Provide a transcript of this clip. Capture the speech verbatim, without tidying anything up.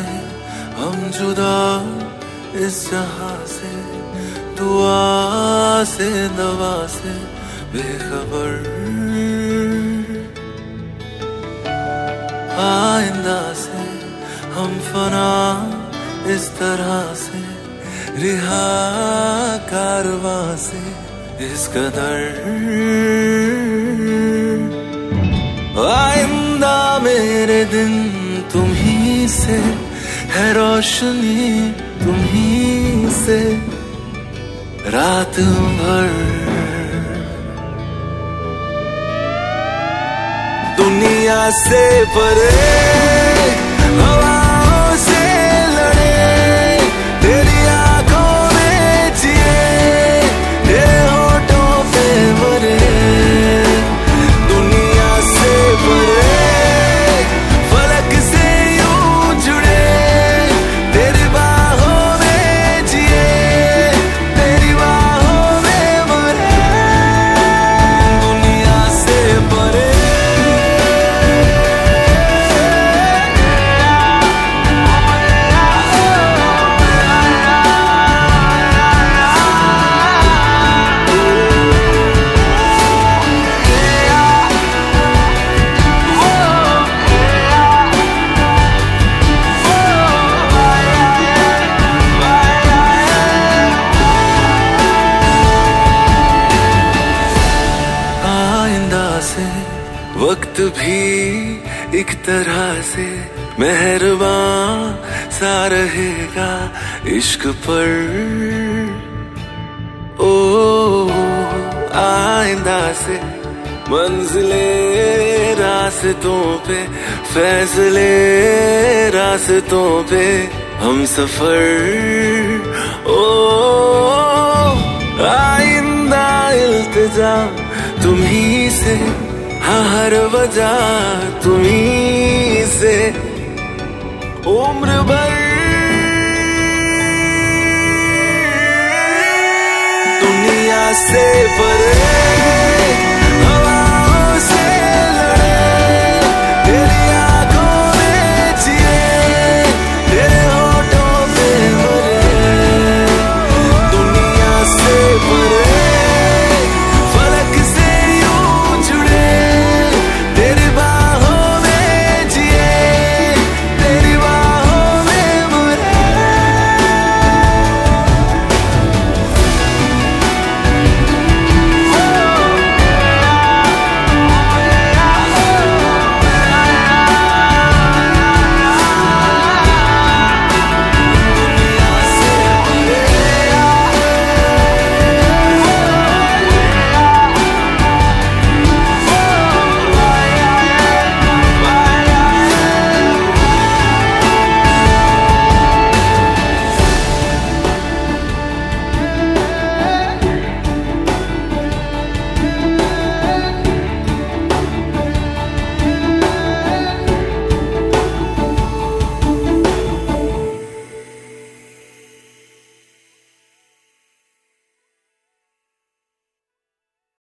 से हम जुदा इस जहां से, दुआ से दवा से बेखबर, आइंदा से हम फना इस तरह से, रिहा कारवां से इस कदर, आइंदा मेरे दिन तुम्ही से है, रोशनी तुम्ही से रात भर, दुनिया से परे हवाओं से लड़े, तेरी आंखों में जिए, तेरे होठों पे मरे, दुनिया से परे फलक से यूं जुड़े, तेरी बाहों में जिए, तेरी बाहों में मरे, दुनिया से परे। वक्त भी एक तरह से मेहरबान सा रहेगा इश्क पर, ओ आइंदा से मंजिले रास्तों पे, फैसले रास्तों पे हम सफर, ओ आइंदा इल्तिजा तुम्ही से, हाँ हर वजह तुम्ही से, उम्र भर दुनिया से परे।